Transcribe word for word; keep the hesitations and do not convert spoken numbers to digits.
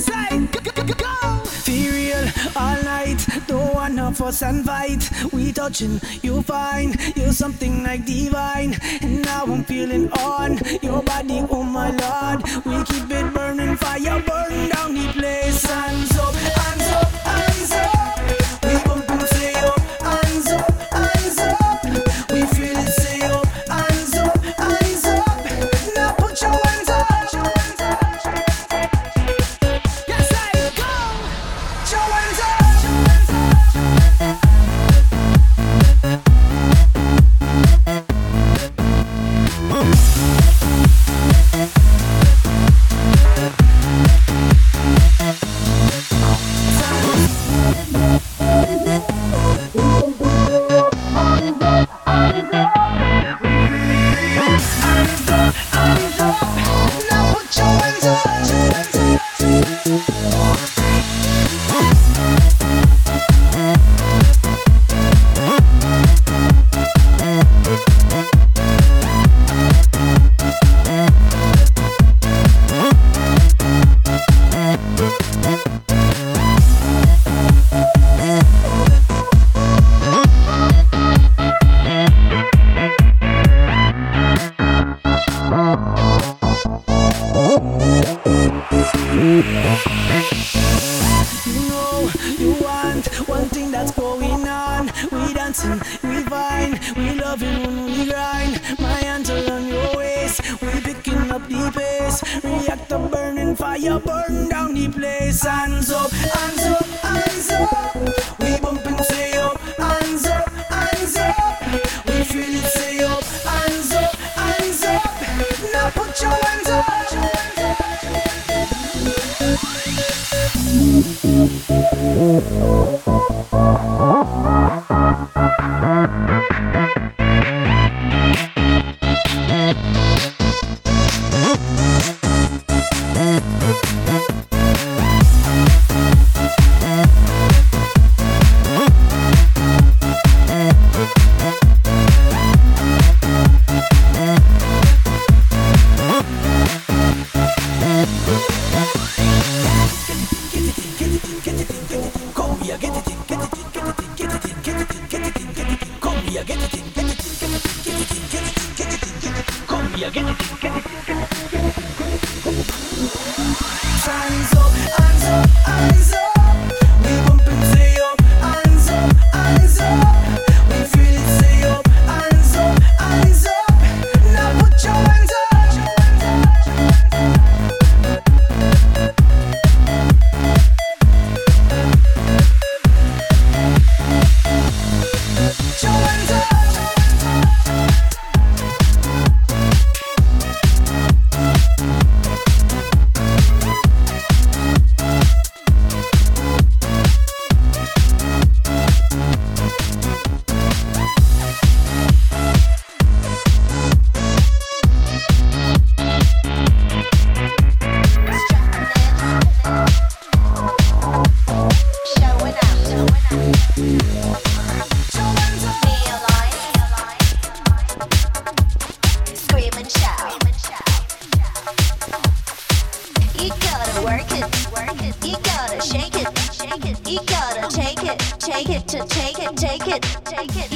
Yes, I go. Feel real all night. Don't wanna fuss and fight. We touching, you fine. You're something like divine. And now I'm feeling on your body, oh my lord. We keep it burning, fire burn down the place. Hands up, hands up, hands up. We bump and say up, hands up, hands up. We feel it, say up, hands up, hands up. Now put your hands up. Yes, I go. Put your hands up. Take it, take it, take it, take it, take it,